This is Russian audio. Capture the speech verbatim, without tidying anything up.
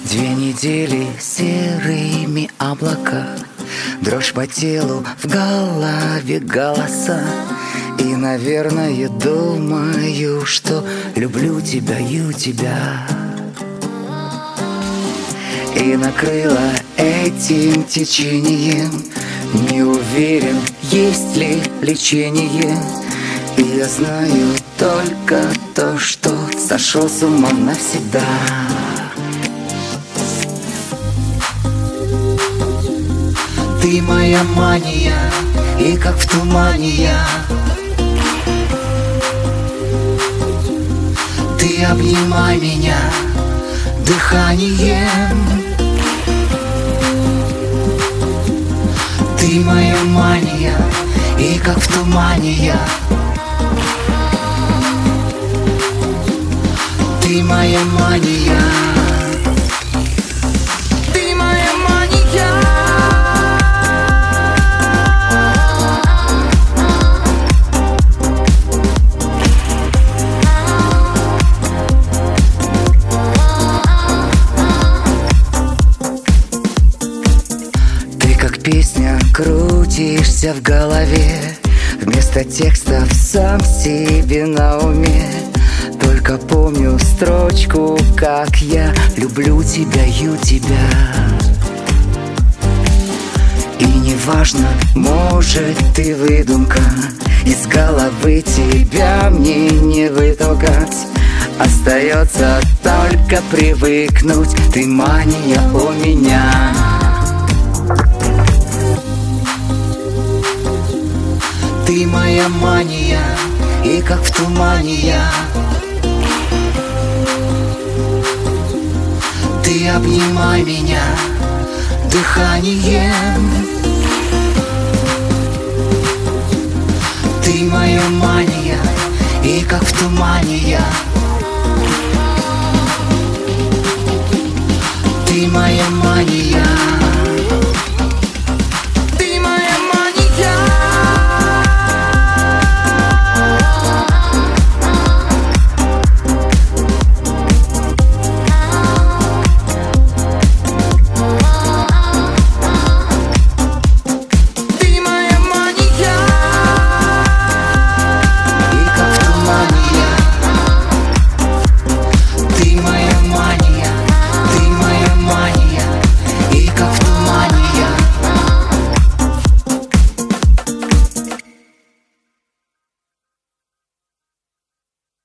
Две недели серыми облака, дрожь по телу, в голове голоса. И, наверное, думаю, что люблю тебя, ю тебя. И накрыло этим течением, не уверен, есть ли лечение. И я знаю только то, что сошел с ума навсегда. Ты моя мания, и как в тумане я. Ты обнимай меня дыханием. Ты моя мания, и как в тумане я. Ты моя мания. Ты моя мания. Ты как песня, крутишься в голове, вместо текстов сам себе на уме. Только помню строчку, как я люблю тебя, ю тебя. И неважно, может, ты выдумка, из головы тебя мне не вытолкать. Остается только привыкнуть, ты мания у меня. Ты моя мания, и как в тумане я. Ты обнимай меня дыханием. Ты моя мания, и как в тумане я. Ты моя